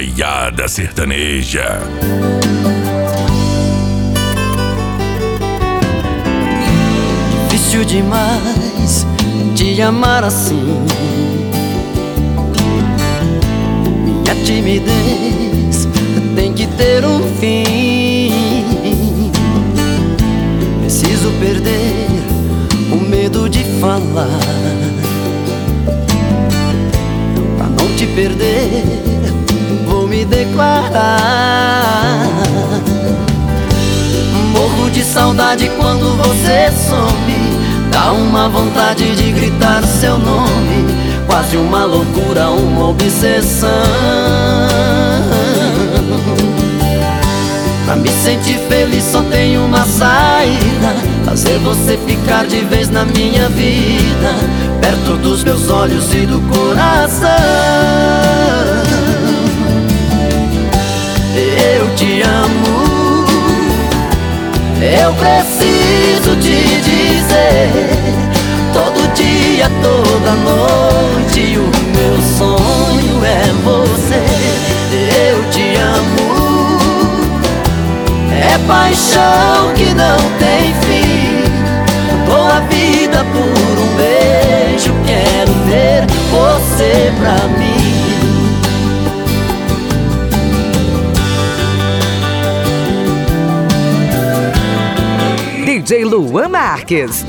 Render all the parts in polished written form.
Brutaiada Sertaneja. Difícil demais te amar assim. Minha timidez tem que ter um fim. Preciso perder o medo de falar, pra não te perder, vou me declarar. Morro de saudade quando você some, dá uma vontade de gritar seu nome, quase uma loucura, uma obsessão. Pra me sentir feliz só tem uma saída: fazer você ficar de vez na minha vida, perto dos meus olhos e do coração. Eu te amo, eu preciso te dizer, todo dia, toda noite, o meu sonho é você. Eu te amo, é paixão que não tem fim. Dou a vida por um beijo, quero ter você pra mim. DJ Luan Marques.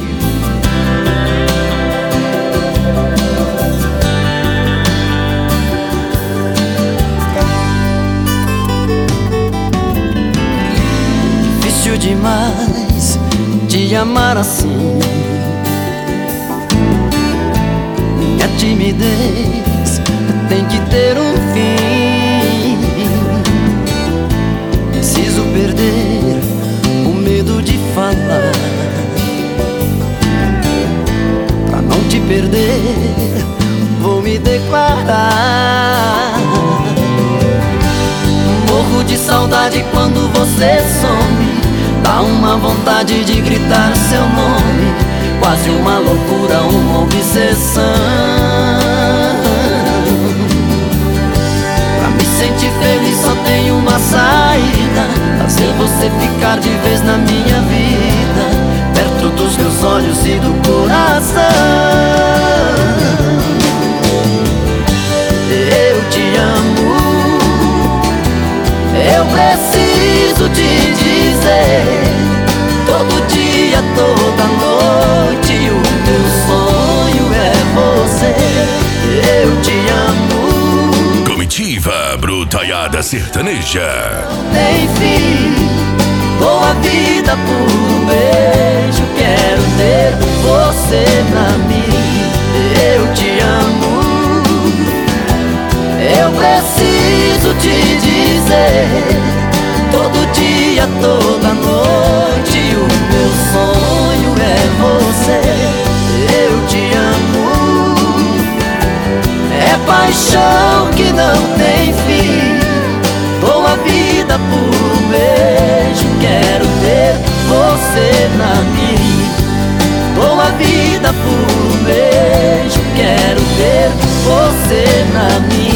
Difícil demais te amar assim. Minha timidez tem que ter um fim. Preciso perder o medo de falar, pra não te perder, vou me declarar. Morro de saudade quando você some, dá uma vontade de gritar seu nome, quase uma loucura, uma obsessão. Pra me sentir feliz só tem uma saída: fazer você ficar de vez na minha vida, perto dos meus olhos e do coração. Eu te amo, eu preciso te dizer, todo dia, toda noite, o meu sonho é você. Eu te amo, Comitiva Brutaiada Sertaneja. tem fim, dou a vida por um beijo, quero ter você pra mim. Eu te amo, eu preciso te dizer, todo dia, toda noite, o meu sonho é você. Eu te amo, é paixão que não tem fim. Dou a vida por um beijo, quero ter você pra mim. Dou a vida por um beijo, quero ter você pra mim.